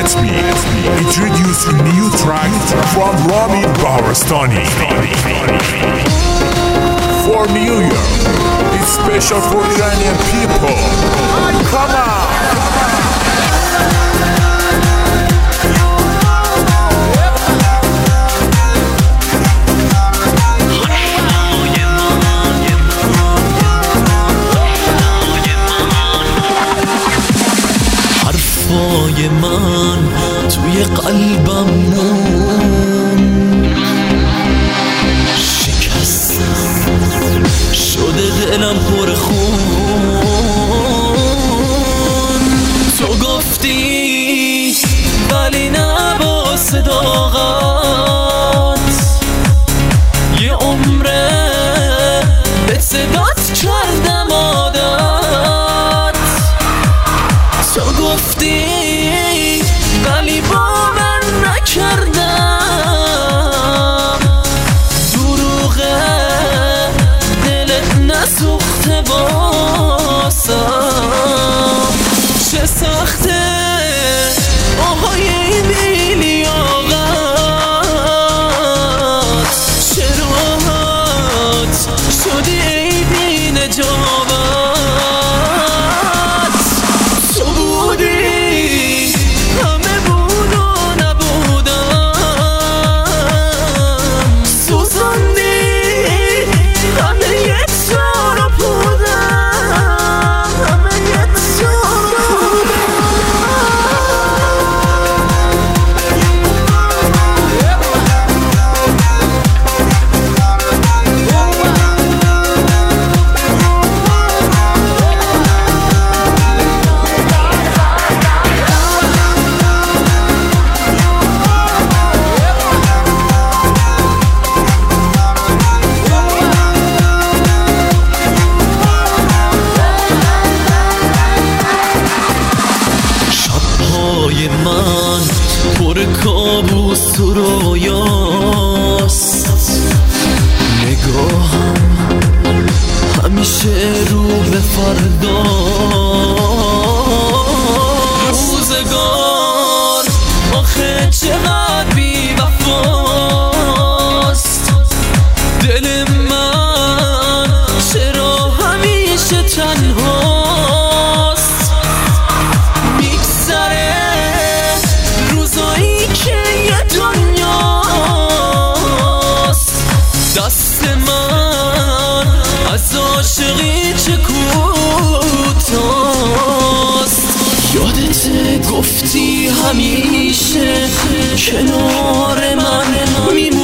Let me introduce you new track from Rami Baharastani. For New Year, it's special for Iranian people. Come on! حرفای من توی قلبم مون شکستم شده دلم پر خون تو گفتی ولی نه با صداقت یه عمره به صدات کردم عادت تو گفتی ولی باور نکردم دروغه دلت نسوخته واسم چه سخته آهای بیلیاقت چه راحت شدی ای بی نجابت تو بودی همه بود و نبودم سوزندی همه یک جا رو بودم همه یک جا رو من پر کابوس و رویاست نگاهم همیشه رو به فردا روزگار آخه چقدر بی وفاست دل من چرا همیشه تنهاست میگذره دست من از عاشقی چه کوتاست یادت گفتی همیشه کنار من میمونی